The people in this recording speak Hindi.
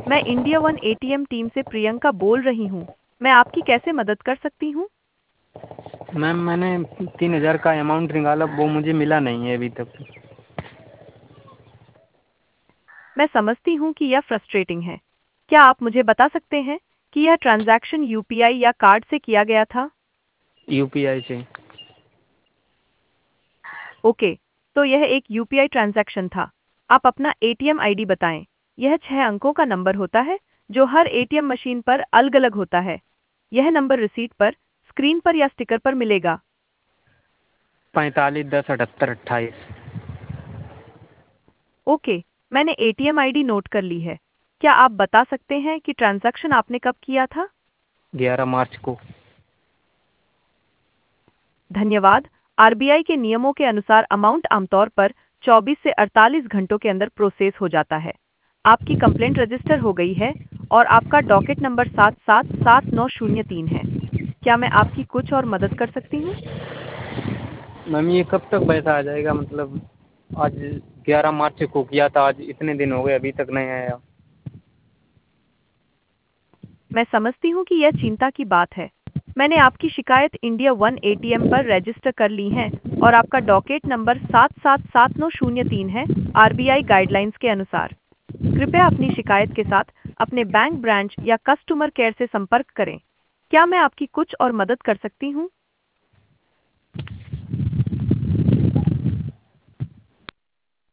मैं इंडिया वन एटीएम टीम से प्रियंका बोल रही हूँ। मैं आपकी कैसे मदद कर सकती हूँ? मैम मैंने 3,000 का अमाउंट निकाला, वो मुझे मिला नहीं है अभी तक। मैं समझती हूँ कि यह फ्रस्ट्रेटिंग है। क्या आप मुझे बता सकते हैं कि यह ट्रांजैक्शन यूपीआई या कार्ड से किया गया था? यूपीआई से। ओके, तो यह एक यूपीआई ट्रांजैक्शन था। आप अपना एटीएम आईडी बताएं। यह 6 अंकों का नंबर होता है जो हर एटीएम मशीन पर अलग-अलग होता है। यह नंबर रिसीट पर, स्क्रीन पर या स्टिकर पर मिलेगा। 45 10 78 28। ओके, मैंने एटीएम आईडी नोट कर ली है। क्या आप बता सकते हैं कि ट्रांजैक्शन आपने कब किया था? 11 मार्च को। धन्यवाद। आरबीआई के नियमों के अनुसार अमाउंट आमतौर पर 24 से 48 घंटों के अंदर प्रोसेस हो जाता है। आपकी कंप्लेंट रजिस्टर हो गई है और आपका डॉकेट नंबर 777903 है। क्या मैं आपकी कुछ और मदद कर सकती हूँ? मैम ये कब तक पैसा आ जाएगा? मतलब आज 11 मार्च को किया था, आज इतने दिन हो गए अभी तक नहीं आया। मैं समझती हूँ कि यह चिंता की बात है। मैंने आपकी शिकायत इंडिया वन एटीएम पर रजिस्टर कर ली है और आपका डॉकेट नंबर 777903 है, आरबीआई गाइडलाइंस के अनुसार। कृपया अपनी शिकायत के साथ अपने बैंक ब्रांच या कस्टमर केयर से संपर्क करें। क्या मैं आपकी कुछ और मदद कर सकती हूँ?